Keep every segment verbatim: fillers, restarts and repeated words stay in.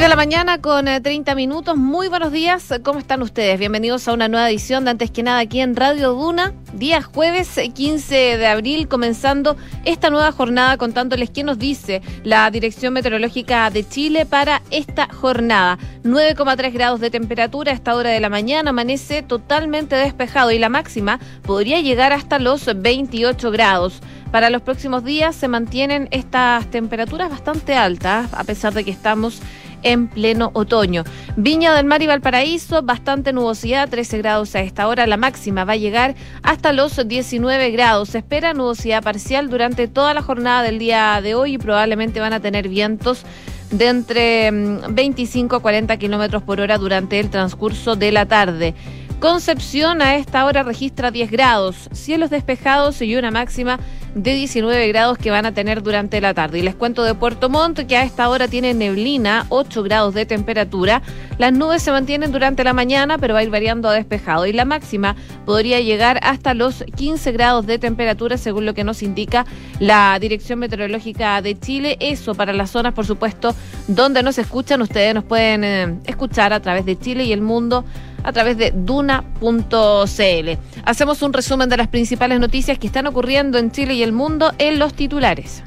de la mañana con treinta minutos. Muy buenos días, ¿cómo están ustedes? Bienvenidos a una nueva edición de Antes que Nada aquí en Radio Duna. Día jueves quince de abril, comenzando esta nueva jornada contándoles qué nos dice la Dirección Meteorológica de Chile para esta jornada. nueve coma tres grados de temperatura a esta hora de la mañana, amanece totalmente despejado y la máxima podría llegar hasta los veintiocho grados. Para los próximos días se mantienen estas temperaturas bastante altas, a pesar de que estamos en pleno otoño. Viña del Mar y Valparaíso, bastante nubosidad, trece grados a esta hora. La máxima va a llegar hasta los diecinueve grados. Se espera nubosidad parcial durante toda la jornada del día de hoy y probablemente van a tener vientos de entre veinticinco a cuarenta kilómetros por hora durante el transcurso de la tarde. Concepción a esta hora registra diez grados, cielos despejados y una máxima de diecinueve grados que van a tener durante la tarde. Y les cuento de Puerto Montt, que a esta hora tiene neblina, ocho grados de temperatura. Las nubes se mantienen durante la mañana, pero va a ir variando a despejado. Y la máxima podría llegar hasta los quince grados de temperatura, según lo que nos indica la Dirección Meteorológica de Chile. Eso para las zonas, por supuesto, donde nos escuchan. Ustedes nos pueden eh, escuchar a través de Chile y el mundo a través de duna punto c l. Hacemos un resumen de las principales noticias que están ocurriendo en Chile y el mundo en los titulares.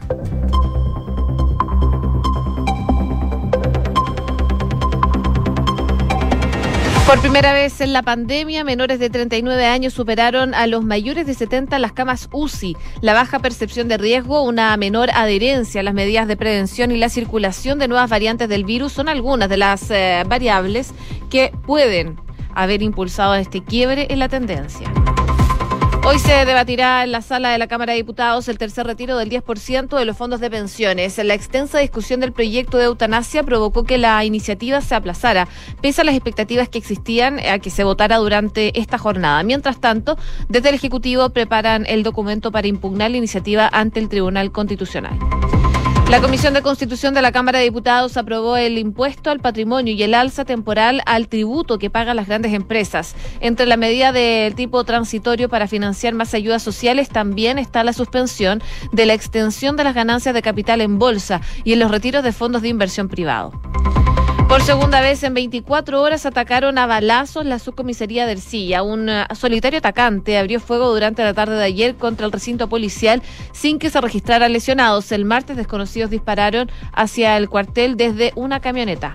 Por primera vez en la pandemia, menores de treinta y nueve años superaron a los mayores de setenta en las camas U C I. La baja percepción de riesgo, una menor adherencia a las medidas de prevención y la circulación de nuevas variantes del virus son algunas de las eh, variables que pueden haber impulsado este quiebre en la tendencia. Hoy se debatirá en la sala de la Cámara de Diputados el tercer retiro del diez por ciento de los fondos de pensiones. La extensa discusión del proyecto de eutanasia provocó que la iniciativa se aplazara, pese a las expectativas que existían a que se votara durante esta jornada. Mientras tanto, desde el Ejecutivo preparan el documento para impugnar la iniciativa ante el Tribunal Constitucional. La Comisión de Constitución de la Cámara de Diputados aprobó el impuesto al patrimonio y el alza temporal al tributo que pagan las grandes empresas. Entre la medida del tipo transitorio para financiar más ayudas sociales también está la suspensión de la extensión de las ganancias de capital en bolsa y en los retiros de fondos de inversión privado. Por segunda vez en veinticuatro horas atacaron a balazos la subcomisaría de Ercilla. Un solitario atacante abrió fuego durante la tarde de ayer contra el recinto policial sin que se registraran lesionados. El martes desconocidos dispararon hacia el cuartel desde una camioneta.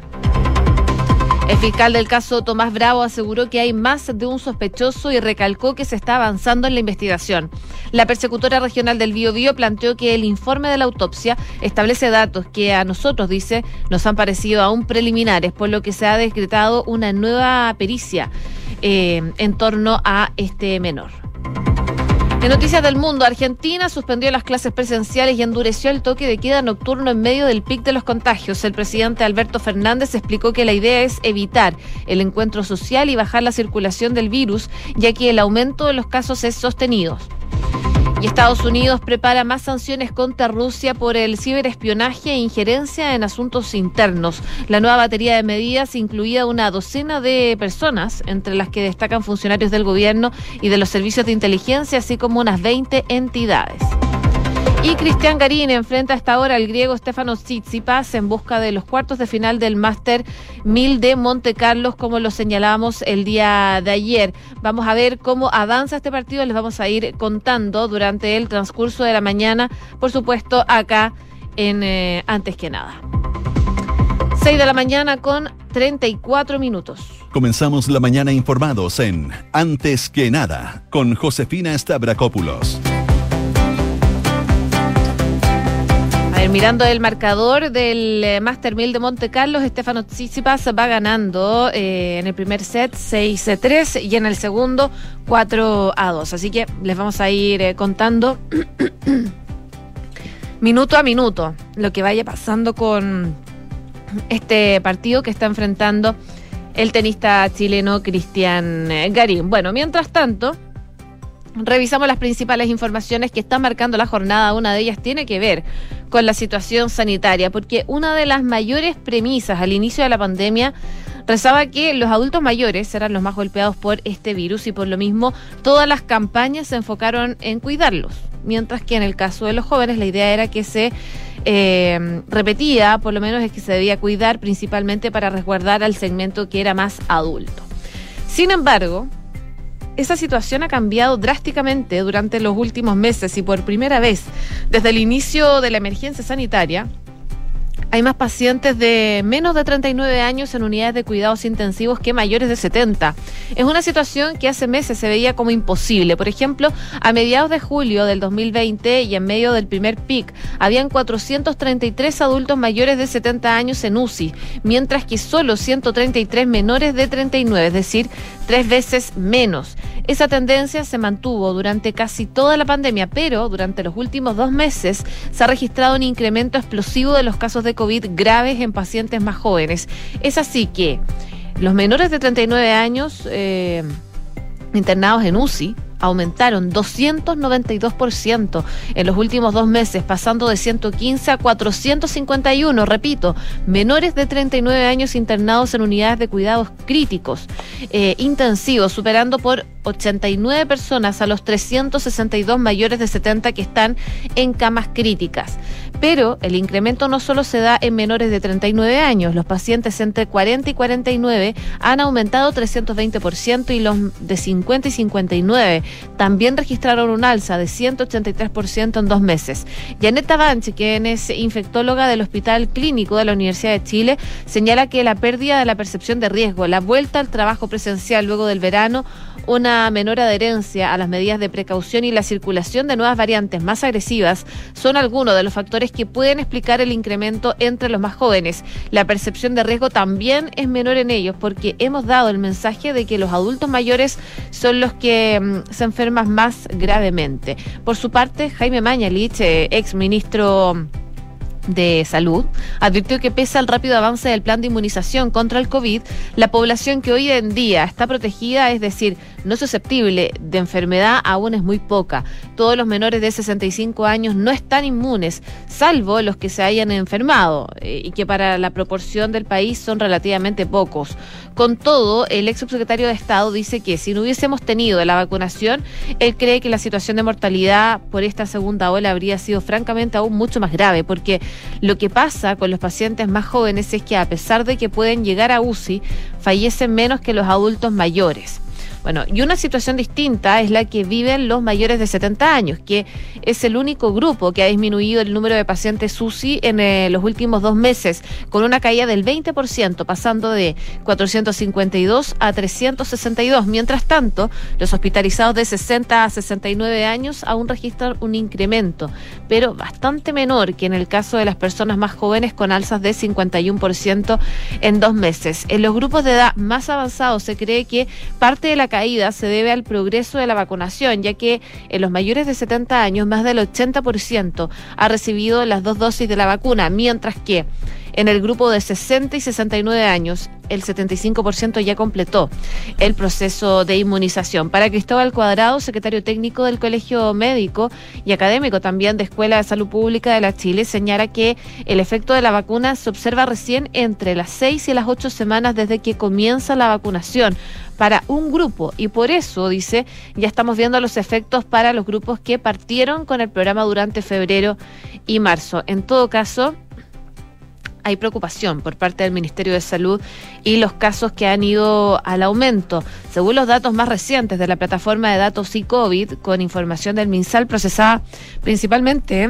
El fiscal del caso, Tomás Bravo, aseguró que hay más de un sospechoso y recalcó que se está avanzando en la investigación. La persecutora regional del Biobío planteó que el informe de la autopsia establece datos que a nosotros, dice, nos han parecido aún preliminares, por lo que se ha decretado una nueva pericia eh, en torno a este menor. En noticias del mundo, Argentina suspendió las clases presenciales y endureció el toque de queda nocturno en medio del pic de los contagios. El presidente Alberto Fernández explicó que la idea es evitar el encuentro social y bajar la circulación del virus, ya que el aumento de los casos es sostenido. Y Estados Unidos prepara más sanciones contra Rusia por el ciberespionaje e injerencia en asuntos internos. La nueva batería de medidas incluía una docena de personas, entre las que destacan funcionarios del gobierno y de los servicios de inteligencia, así como unas veinte entidades. Y Cristian Garín enfrenta hasta ahora al griego Stefanos Tsitsipas en busca de los cuartos de final del Máster mil de Monte Carlos, como lo señalamos el día de ayer. Vamos a ver cómo avanza este partido, les vamos a ir contando durante el transcurso de la mañana, por supuesto, acá en eh, Antes que Nada. seis de la mañana con treinta y cuatro minutos. Comenzamos la mañana informados en Antes que Nada, con Josefina Stavrakopoulos. A ver, mirando el marcador del eh, Master mil de Monte Carlos, Stefanos Tsitsipas va ganando eh, en el primer set seis a tres y en el segundo cuatro a dos. Así que les vamos a ir eh, contando minuto a minuto lo que vaya pasando con este partido que está enfrentando el tenista chileno Cristian Garín. Bueno, mientras tanto, revisamos las principales informaciones que están marcando la jornada. Una de ellas tiene que ver con la situación sanitaria, porque una de las mayores premisas al inicio de la pandemia rezaba que los adultos mayores eran los más golpeados por este virus y por lo mismo todas las campañas se enfocaron en cuidarlos. mientras que en el caso de los jóvenes la idea era que se eh, repetía, por lo menos es que se debía cuidar principalmente para resguardar al segmento que era más adulto. Sin embargo, esa situación ha cambiado drásticamente durante los últimos meses y por primera vez desde el inicio de la emergencia sanitaria hay más pacientes de menos de treinta y nueve años en unidades de cuidados intensivos que mayores de setenta. Es una situación que hace meses se veía como imposible. Por ejemplo, a mediados de julio del dos mil veinte y en medio del primer pic, habían cuatrocientos treinta y tres adultos mayores de setenta años en U C I, mientras que solo ciento treinta y tres menores de treinta y nueve, es decir, tres veces menos. Esa tendencia se mantuvo durante casi toda la pandemia, pero durante los últimos dos meses se ha registrado un incremento explosivo de los casos de COVID graves en pacientes más jóvenes. Es así que los menores de treinta y nueve años eh, internados en U C I aumentaron doscientos noventa y dos por ciento en los últimos dos meses, pasando de ciento quince a cuatrocientos cincuenta y uno, repito, menores de treinta y nueve años internados en unidades de cuidados críticos eh, intensivos, superando por ochenta y nueve personas a los trescientos sesenta y dos mayores de setenta que están en camas críticas. Pero el incremento no solo se da en menores de treinta y nueve años, los pacientes entre cuarenta y cuarenta y nueve han aumentado trescientos veinte por ciento y los de cincuenta y cincuenta y nueve también registraron un alza de ciento ochenta y tres por ciento en dos meses. Janeta Banche, quien es infectóloga del Hospital Clínico de la Universidad de Chile, señala que la pérdida de la percepción de riesgo, la vuelta al trabajo presencial luego del verano, una menor adherencia a las medidas de precaución y la circulación de nuevas variantes más agresivas son algunos de los factores que pueden explicar el incremento entre los más jóvenes. La percepción de riesgo también es menor en ellos porque hemos dado el mensaje de que los adultos mayores son los que mm, se enferman más gravemente. Por su parte, Jaime Mañalich, eh, ex ministro de Salud, advirtió que pese al rápido avance del plan de inmunización contra el COVID, la población que hoy en día está protegida, es decir, no susceptible de enfermedad, aún es muy poca. Todos los menores de sesenta y cinco años no están inmunes, salvo los que se hayan enfermado, eh, y que para la proporción del país son relativamente pocos. Con todo, el ex subsecretario de Estado dice que si no hubiésemos tenido la vacunación, él cree que la situación de mortalidad por esta segunda ola habría sido francamente aún mucho más grave, porque lo que pasa con los pacientes más jóvenes es que a pesar de que pueden llegar a U C I, fallecen menos que los adultos mayores. Bueno, y una situación distinta es la que viven los mayores de setenta años, que es el único grupo que ha disminuido el número de pacientes U C I en eh, los últimos dos meses, con una caída del veinte por ciento, pasando de cuatrocientos cincuenta y dos a trescientos sesenta y dos. Mientras tanto, los hospitalizados de sesenta a sesenta y nueve años aún registran un incremento, pero bastante menor que en el caso de las personas más jóvenes, con alzas de cincuenta y uno por ciento en dos meses. En los grupos de edad más avanzados se cree que parte de la caída se debe al progreso de la vacunación, ya que en los mayores de setenta años más del ochenta por ciento ha recibido las dos dosis de la vacuna, mientras que en el grupo de sesenta y sesenta y nueve años el setenta y cinco por ciento ya completó el proceso de inmunización. Para Cristóbal Cuadrado, secretario técnico del Colegio Médico y académico también de Escuela de Salud Pública de la Chile, señala que el efecto de la vacuna se observa recién entre las seis y las ocho semanas desde que comienza la vacunación para un grupo, y por eso, dice, ya estamos viendo los efectos para los grupos que partieron con el programa durante febrero y marzo. En todo caso, hay preocupación por parte del Ministerio de Salud y los casos que han ido al aumento. Según los datos más recientes de la plataforma de datos iCovid, con información del MinSal procesada principalmente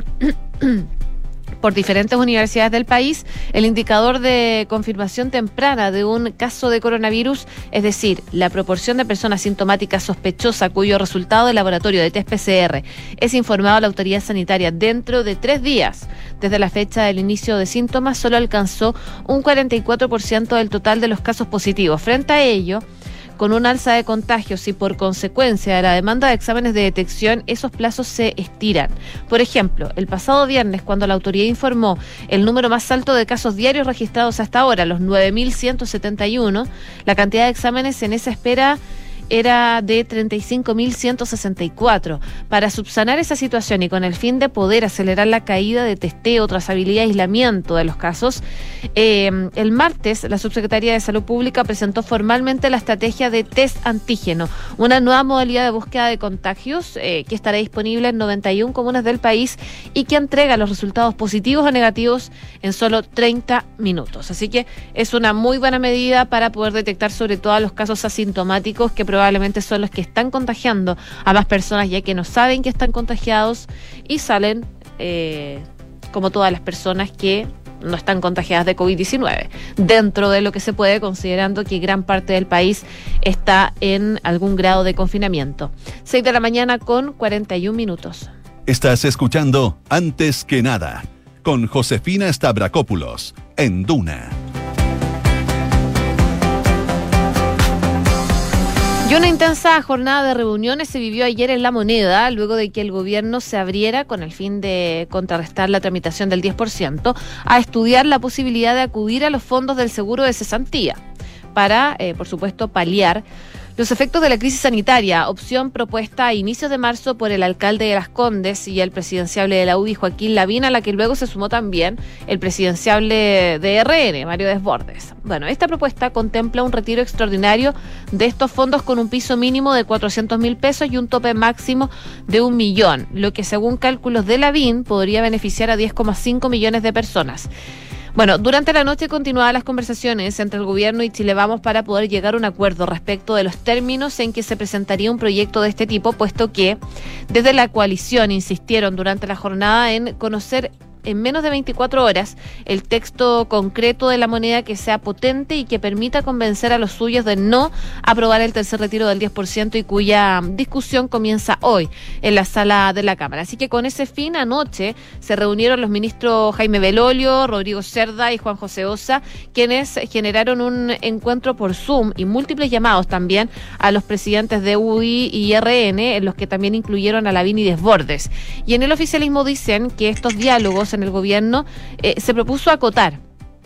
por diferentes universidades del país, el indicador de confirmación temprana de un caso de coronavirus, es decir, la proporción de personas sintomáticas sospechosas cuyo resultado de laboratorio de test P C R es informado a la autoridad sanitaria dentro de tres días desde la fecha del inicio de síntomas, solo alcanzó un cuarenta y cuatro por ciento del total de los casos positivos. Frente a ello, con un alza de contagios y por consecuencia de la demanda de exámenes de detección, esos plazos se estiran. Por ejemplo, el pasado viernes, cuando la autoridad informó el número más alto de casos diarios registrados hasta ahora, los nueve mil ciento setenta y uno, la cantidad de exámenes en esa espera era de treinta y cinco mil ciento sesenta y cuatro. Para subsanar esa situación y con el fin de poder acelerar la caída de testeo, trazabilidad y aislamiento de los casos, eh, el martes la Subsecretaría de Salud Pública presentó formalmente la estrategia de test antígeno, una nueva modalidad de búsqueda de contagios eh, que estará disponible en noventa y una comunas del país y que entrega los resultados positivos o negativos en solo treinta minutos. Así que es una muy buena medida para poder detectar sobre todo a los casos asintomáticos, que probablemente son los que están contagiando a más personas, ya que no saben que están contagiados y salen eh, como todas las personas que no están contagiadas de COVID diecinueve, dentro de lo que se puede, considerando que gran parte del país está en algún grado de confinamiento. seis de la mañana con cuarenta y un minutos. Estás escuchando Antes que Nada con Josefina Stavrakopoulos en Duna. Y una intensa jornada de reuniones se vivió ayer en La Moneda, luego de que el gobierno se abriera con el fin de contrarrestar la tramitación del diez por ciento, a estudiar la posibilidad de acudir a los fondos del seguro de cesantía para, eh, por supuesto, paliar los efectos de la crisis sanitaria, opción propuesta a inicios de marzo por el alcalde de Las Condes y el presidenciable de la U D I, Joaquín Lavín, a la que luego se sumó también el presidenciable de R N, Mario Desbordes. Bueno, esta propuesta contempla un retiro extraordinario de estos fondos con un piso mínimo de cuatrocientos mil pesos y un tope máximo de un millón, lo que según cálculos de Lavín podría beneficiar a diez coma cinco millones de personas. Bueno, durante la noche continuaban las conversaciones entre el gobierno y Chile Vamos para poder llegar a un acuerdo respecto de los términos en que se presentaría un proyecto de este tipo, puesto que desde la coalición insistieron durante la jornada en conocer en menos de veinticuatro horas el texto concreto de la moneda que sea potente y que permita convencer a los suyos de no aprobar el tercer retiro del diez por ciento y cuya discusión comienza hoy en la sala de la Cámara. Así que con ese fin, anoche se reunieron los ministros Jaime Belolio, Rodrigo Cerda y Juan José Ossa, quienes generaron un encuentro por Zoom y múltiples llamados también a los presidentes de U D I y R N, en los que también incluyeron a Lavín y Desbordes. Y en el oficialismo dicen que estos diálogos en el gobierno eh, se propuso acotar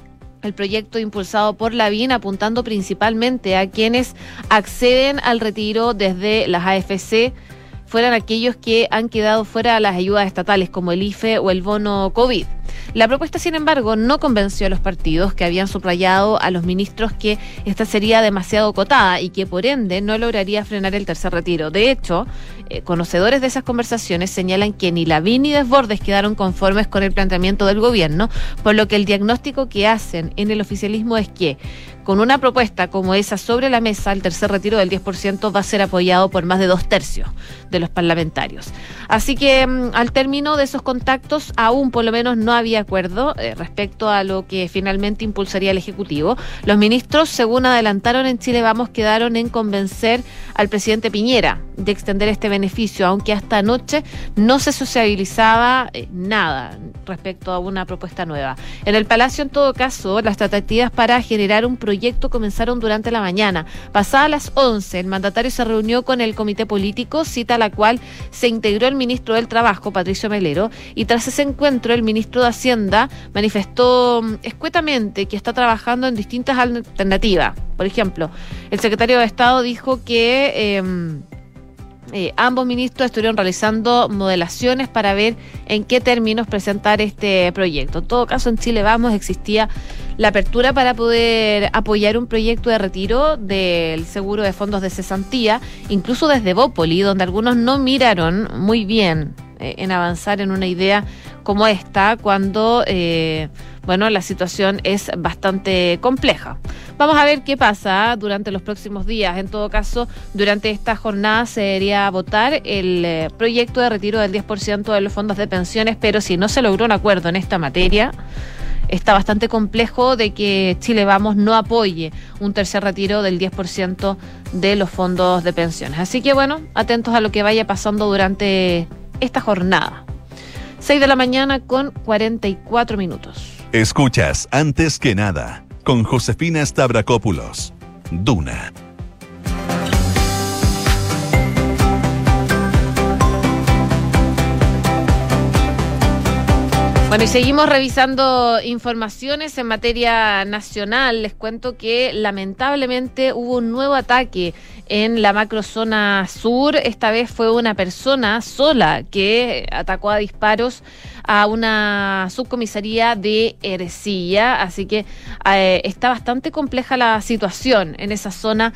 el proyecto impulsado por Lavín, apuntando principalmente a quienes acceden al retiro desde las A F C, fueran aquellos que han quedado fuera de las ayudas estatales como el I F E o el bono COVID. La propuesta, sin embargo, no convenció a los partidos, que habían subrayado a los ministros que esta sería demasiado acotada y que por ende no lograría frenar el tercer retiro. De hecho, eh, conocedores de esas conversaciones señalan que ni Lavín ni Desbordes quedaron conformes con el planteamiento del gobierno, por lo que el diagnóstico que hacen en el oficialismo es que con una propuesta como esa sobre la mesa, el tercer retiro del diez por ciento va a ser apoyado por más de dos tercios de los parlamentarios. Así que mm, al término de esos contactos, aún por lo menos no había acuerdo eh, respecto a lo que finalmente impulsaría el Ejecutivo. Los ministros, según adelantaron en Chile Vamos, quedaron en convencer al presidente Piñera de extender este beneficio, aunque hasta anoche no se sociabilizaba eh, nada respecto a una propuesta nueva. En el Palacio, en todo caso, las tratativas para generar un proyecto comenzaron durante la mañana. Pasadas las once, el mandatario se reunió con el comité político, cita a la cual se integró el ministro del Trabajo, Patricio Melero, y tras ese encuentro el ministro de Hacienda manifestó escuetamente que está trabajando en distintas alternativas. Por ejemplo, el secretario de Estado dijo que eh, Eh, ambos ministros estuvieron realizando modelaciones para ver en qué términos presentar este proyecto. En todo caso, en Chile Vamos existía la apertura para poder apoyar un proyecto de retiro del seguro de fondos de cesantía, incluso desde Bópoli, donde algunos no miraron muy bien eh, en avanzar en una idea como esta, cuando eh, bueno, la situación es bastante compleja. Vamos a ver qué pasa durante los próximos días. En todo caso, durante esta jornada se debería votar el eh, proyecto de retiro del diez por ciento de los fondos de pensiones, pero si no se logró un acuerdo en esta materia, está bastante complejo de que Chile Vamos no apoye un tercer retiro del diez por ciento de los fondos de pensiones. Así que bueno, atentos a lo que vaya pasando durante esta jornada. seis de la mañana con cuarenta y cuatro minutos. Escuchas Antes que Nada con Josefina Stavrakopoulos, Duna. Bueno, y seguimos revisando informaciones en materia nacional. Les cuento que lamentablemente hubo un nuevo ataque en la macrozona sur. Esta vez fue una persona sola que atacó a disparos a una subcomisaría de Ercilla, así que eh, está bastante compleja la situación en esa zona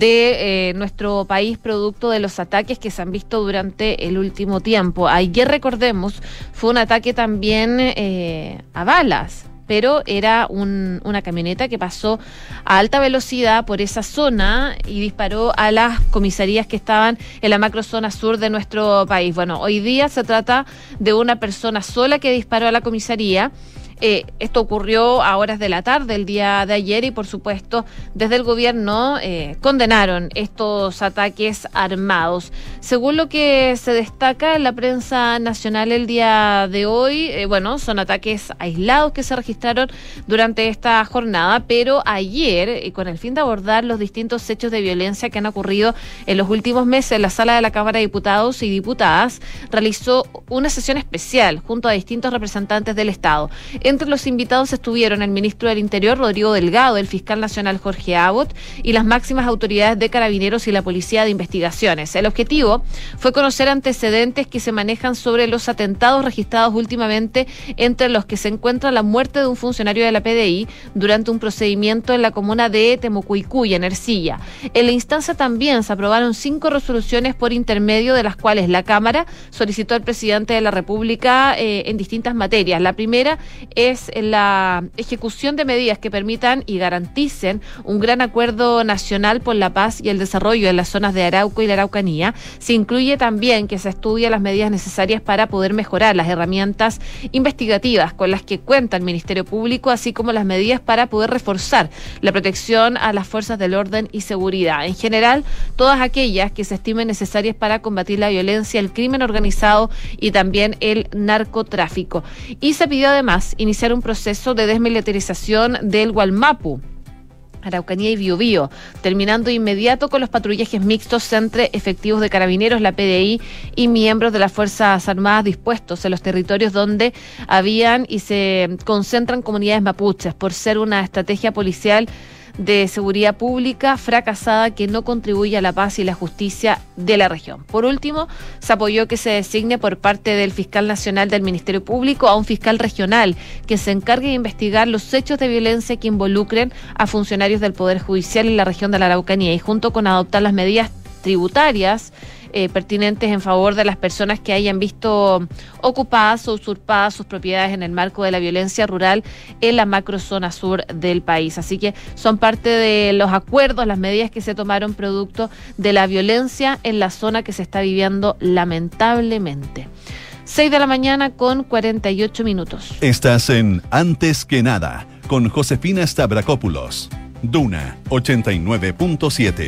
de eh, nuestro país, producto de los ataques que se han visto durante el último tiempo. Ayer, recordemos, fue un ataque también eh, a balas, pero era un, una camioneta que pasó a alta velocidad por esa zona y disparó a las comisarías que estaban en la macrozona sur de nuestro país. Bueno, hoy día se trata de una persona sola que disparó a la comisaría. Eh, esto ocurrió a horas de la tarde el día de ayer y, por supuesto, desde el gobierno eh, condenaron estos ataques armados. Según lo que se destaca en la prensa nacional el día de hoy, eh, bueno, son ataques aislados que se registraron durante esta jornada, pero ayer, eh, con el fin de abordar los distintos hechos de violencia que han ocurrido en los últimos meses, la Sala de la Cámara de Diputados y Diputadas realizó una sesión especial junto a distintos representantes del Estado. Entre los invitados estuvieron el ministro del Interior, Rodrigo Delgado, el fiscal nacional, Jorge Abbott, y las máximas autoridades de Carabineros y la Policía de Investigaciones. El objetivo fue conocer antecedentes que se manejan sobre los atentados registrados últimamente, entre los que se encuentra la muerte de un funcionario de la P D I durante un procedimiento en la comuna de Temucuicúa, en Ercilla. En la instancia también se aprobaron cinco resoluciones por intermedio de las cuales la Cámara solicitó al presidente de la República eh, en distintas materias. La primera es la ejecución de medidas que permitan y garanticen un gran acuerdo nacional por la paz y el desarrollo en las zonas de Arauco y la Araucanía. Se incluye también que se estudien las medidas necesarias para poder mejorar las herramientas investigativas con las que cuenta el Ministerio Público, así como las medidas para poder reforzar la protección a las fuerzas del orden y seguridad. En general, todas aquellas que se estimen necesarias para combatir la violencia, el crimen organizado y también el narcotráfico. Y se pidió además iniciar un proceso de desmilitarización del Gualmapu, Araucanía y Biobío, terminando de inmediato con los patrullajes mixtos entre efectivos de Carabineros, la P D I y miembros de las Fuerzas Armadas dispuestos en los territorios donde habían y se concentran comunidades mapuches, por ser una estrategia policial de seguridad pública fracasada que no contribuye a la paz y la justicia de la región. Por último, se apoyó que se designe por parte del fiscal nacional del Ministerio Público a un fiscal regional que se encargue de investigar los hechos de violencia que involucren a funcionarios del Poder Judicial en la región de la Araucanía, y junto con adoptar las medidas tributarias Eh, pertinentes en favor de las personas que hayan visto ocupadas o usurpadas sus propiedades en el marco de la violencia rural en la macrozona sur del país. Así que son parte de los acuerdos, las medidas que se tomaron producto de la violencia en la zona que se está viviendo lamentablemente. seis de la mañana con cuarenta y ocho minutos. Estás en Antes que Nada con Josefina Stavrakopoulos. Duna ochenta y nueve punto siete.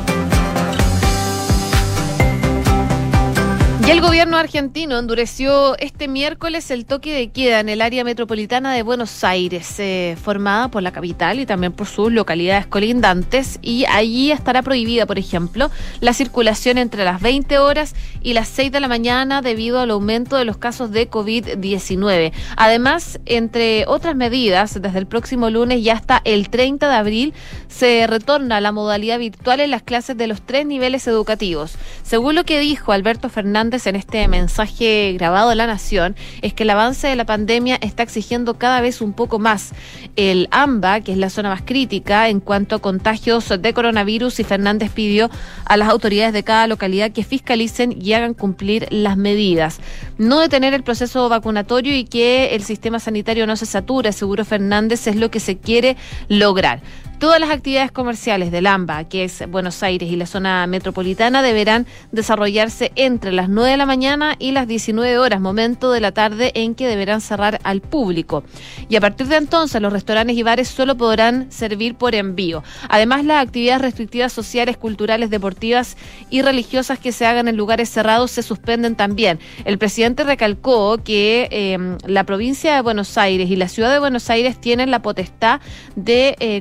Y el gobierno argentino endureció este miércoles el toque de queda en el área metropolitana de Buenos Aires, eh, formada por la capital y también por sus localidades colindantes, y allí estará prohibida, por ejemplo, la circulación entre las veinte horas y las seis de la mañana debido al aumento de los casos de covid diecinueve. Además, entre otras medidas, desde el próximo lunes y hasta el treinta de abril se retorna a la modalidad virtual en las clases de los tres niveles educativos. Según lo que dijo Alberto Fernández en este mensaje grabado a La Nación, es que el avance de la pandemia está exigiendo cada vez un poco más. El AMBA, que es la zona más crítica en cuanto a contagios de coronavirus, y Fernández pidió a las autoridades de cada localidad que fiscalicen y hagan cumplir las medidas. No detener el proceso vacunatorio y que el sistema sanitario no se sature, aseguró Fernández, es lo que se quiere lograr. Todas las actividades comerciales del AMBA, que es Buenos Aires y la zona metropolitana, deberán desarrollarse entre las nueve de la mañana y las diecinueve horas, momento de la tarde en que deberán cerrar al público. Y a partir de entonces, los restaurantes y bares solo podrán servir por envío. Además, las actividades restrictivas sociales, culturales, deportivas y religiosas que se hagan en lugares cerrados se suspenden también. El presidente recalcó que eh, la provincia de Buenos Aires y la ciudad de Buenos Aires tienen la potestad de eh, comprar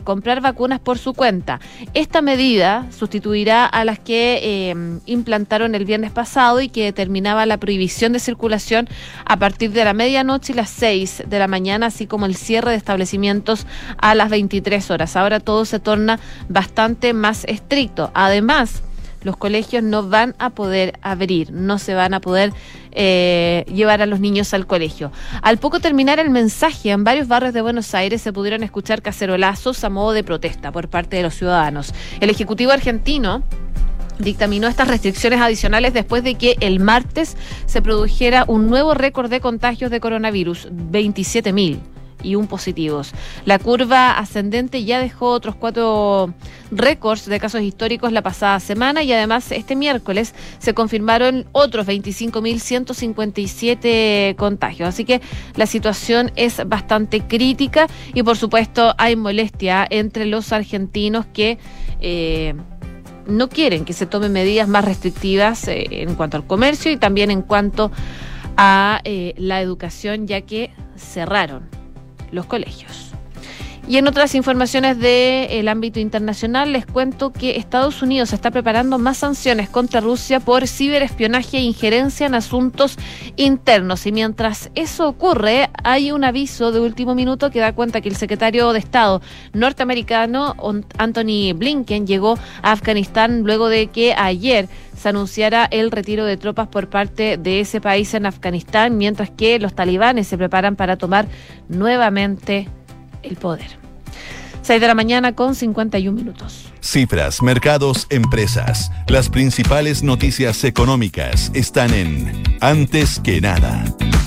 vacunas por su cuenta. Esta medida sustituirá a las que eh, implantaron el viernes pasado y que determinaba la prohibición de circulación a partir de la medianoche y las seis de la mañana, así como el cierre de establecimientos a las veintitrés horas. Ahora todo se torna bastante más estricto. Además, los colegios no van a poder abrir, no se van a poder eh, llevar a los niños al colegio. Al poco terminar el mensaje, en varios barrios de Buenos Aires se pudieron escuchar cacerolazos a modo de protesta por parte de los ciudadanos. El Ejecutivo argentino dictaminó estas restricciones adicionales después de que el martes se produjera un nuevo récord de contagios de coronavirus, veintisiete mil y un positivos. La curva ascendente ya dejó otros cuatro récords de casos históricos la pasada semana y además este miércoles se confirmaron otros veinticinco mil ciento cincuenta y siete contagios. Así que la situación es bastante crítica y por supuesto hay molestia entre los argentinos que eh, no quieren que se tomen medidas más restrictivas eh, en cuanto al comercio y también en cuanto a eh, la educación, ya que cerraron los colegios. Y en otras informaciones del ámbito internacional les cuento que Estados Unidos está preparando más sanciones contra Rusia por ciberespionaje e injerencia en asuntos internos. Y mientras eso ocurre, hay un aviso de último minuto que da cuenta que el secretario de Estado norteamericano Anthony Blinken llegó a Afganistán luego de que ayer se anunciara el retiro de tropas por parte de ese país en Afganistán, mientras que los talibanes se preparan para tomar nuevamente el poder. seis de la mañana con cincuenta y un minutos. Cifras, mercados, empresas. Las principales noticias económicas están en Antes que nada.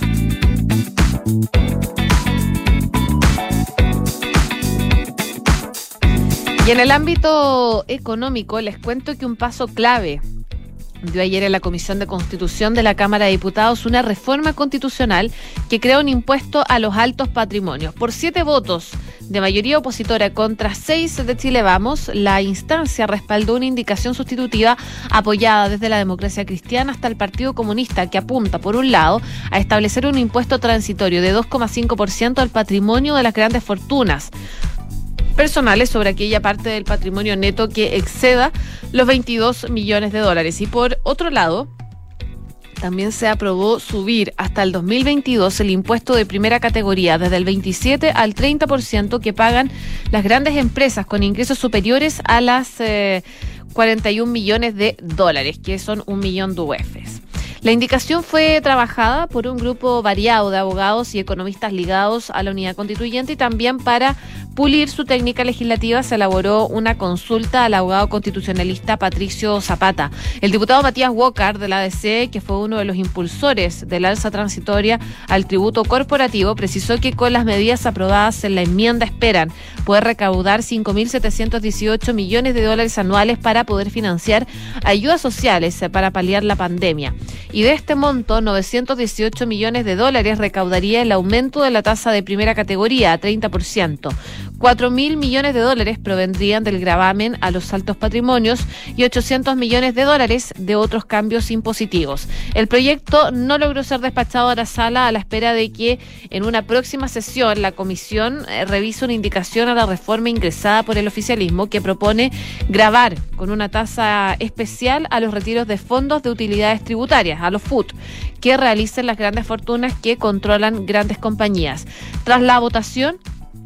Y en el ámbito económico les cuento que un paso clave dio ayer en la Comisión de Constitución de la Cámara de Diputados una reforma constitucional que crea un impuesto a los altos patrimonios. Por siete votos de mayoría opositora contra seis de Chile Vamos, la instancia respaldó una indicación sustitutiva apoyada desde la Democracia Cristiana hasta el Partido Comunista, que apunta, por un lado, a establecer un impuesto transitorio de dos coma cinco por ciento al patrimonio de las grandes fortunas personales sobre aquella parte del patrimonio neto que exceda los veintidós millones de dólares. Y por otro lado, también se aprobó subir hasta el dos mil veintidós el impuesto de primera categoría desde el veintisiete al treinta por ciento que pagan las grandes empresas con ingresos superiores a las eh, cuarenta y un millones de dólares, que son un millón de U Fs. La indicación fue trabajada por un grupo variado de abogados y economistas ligados a la unidad constituyente y también para pulir su técnica legislativa se elaboró una consulta al abogado constitucionalista Patricio Zapata. El diputado Matías Walker de la A D C, que fue uno de los impulsores del alza transitoria al tributo corporativo, precisó que con las medidas aprobadas en la enmienda esperan poder recaudar cinco mil setecientos dieciocho millones de dólares anuales para poder financiar ayudas sociales para paliar la pandemia. Y de este monto, novecientos dieciocho millones de dólares recaudaría el aumento de la tasa de primera categoría a treinta por ciento. cuatro mil millones de dólares provendrían del gravamen a los altos patrimonios y ochocientos millones de dólares de otros cambios impositivos. El proyecto no logró ser despachado a la sala a la espera de que en una próxima sesión la comisión eh, revise una indicación a la reforma ingresada por el oficialismo que propone gravar con una tasa especial a los retiros de fondos de utilidades tributarias, a los F U T, que realicen las grandes fortunas que controlan grandes compañías. Tras la votación,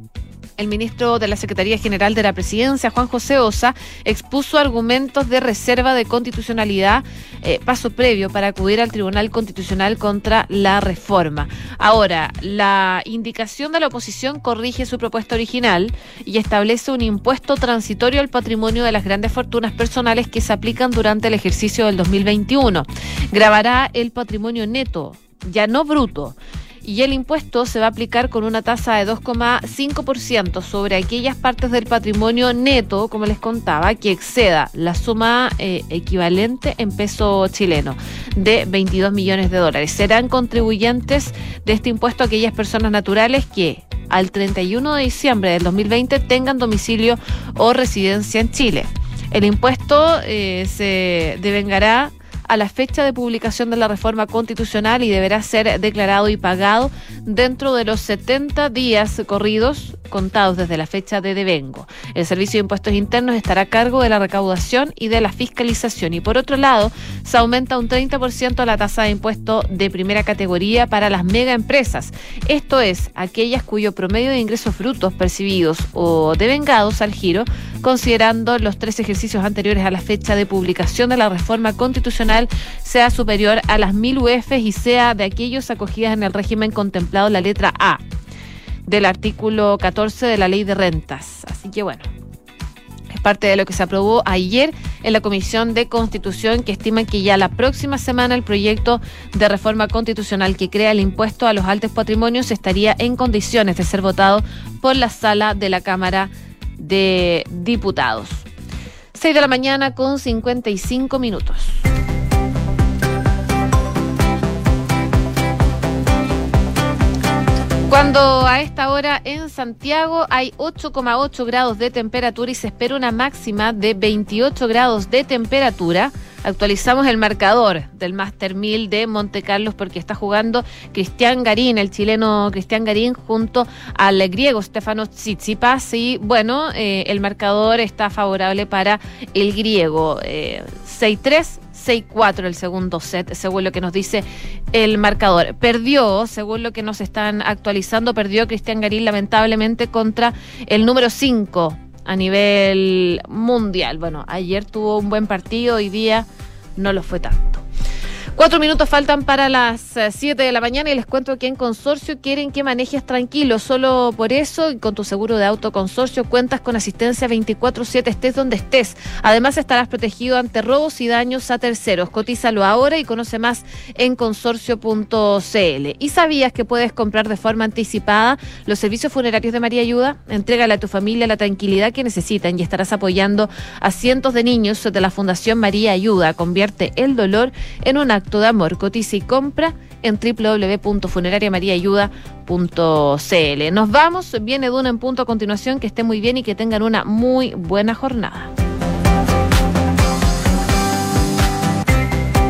el ministro de la Secretaría General de la Presidencia, Juan José Ossa, expuso argumentos de reserva de constitucionalidad, eh, paso previo para acudir al Tribunal Constitucional contra la reforma. Ahora, la indicación de la oposición corrige su propuesta original y establece un impuesto transitorio al patrimonio de las grandes fortunas personales que se aplican durante el ejercicio del dos mil veintiuno. Gravará el patrimonio neto, ya no bruto. Y el impuesto se va a aplicar con una tasa de dos coma cinco por ciento sobre aquellas partes del patrimonio neto, como les contaba, que exceda la suma eh, equivalente en peso chileno de veintidós millones de dólares. Serán contribuyentes de este impuesto aquellas personas naturales que al treinta y uno de diciembre del dos mil veinte tengan domicilio o residencia en Chile. El impuesto eh, se devengará a la fecha de publicación de la reforma constitucional y deberá ser declarado y pagado dentro de los setenta días corridos contados desde la fecha de devengo. El Servicio de Impuestos Internos estará a cargo de la recaudación y de la fiscalización. Y por otro lado, se aumenta un treinta por ciento la tasa de impuesto de primera categoría para las megaempresas. Esto es, aquellas cuyo promedio de ingresos brutos percibidos o devengados al giro, considerando los tres ejercicios anteriores a la fecha de publicación de la reforma constitucional, sea superior a las mil U Fs y sea de aquellos acogidas en el régimen contemplado en la letra A del artículo catorce de la Ley de Rentas. Así que bueno, es parte de lo que se aprobó ayer en la Comisión de Constitución, que estiman que ya la próxima semana el proyecto de reforma constitucional que crea el impuesto a los altos patrimonios estaría en condiciones de ser votado por la sala de la Cámara de Diputados. seis de la mañana con cincuenta y cinco minutos. Cuando a esta hora en Santiago hay ocho coma ocho grados de temperatura y se espera una máxima de veintiocho grados de temperatura, actualizamos el marcador del Master mil de Monte Carlos porque está jugando Cristian Garín, el chileno Cristian Garín, junto al griego Stefanos Tsitsipas. Y bueno, eh, el marcador está favorable para el griego. Eh, seis tres, seis cuatro el segundo set, según lo que nos dice el marcador. Perdió, según lo que nos están actualizando, perdió Cristian Garín lamentablemente contra el número cinco a nivel mundial. Bueno, ayer tuvo un buen partido, hoy día no lo fue tanto. Cuatro minutos faltan para las siete de la mañana y les cuento que en Consorcio quieren que manejes tranquilo. Solo por eso, y con tu seguro de auto Consorcio, cuentas con asistencia veinticuatro siete, estés donde estés. Además, estarás protegido ante robos y daños a terceros. Cotízalo ahora y conoce más en consorcio punto c l. ¿Y sabías que puedes comprar de forma anticipada los servicios funerarios de María Ayuda? Entrégale a tu familia la tranquilidad que necesitan y estarás apoyando a cientos de niños de la Fundación María Ayuda. Convierte el dolor en un acto de amor. Cotiza y compra en doble u doble u doble u punto funeraria maría ayuda punto c l. Nos vamos, viene Duna en punto a continuación. Que esté muy bien y que tengan una muy buena jornada.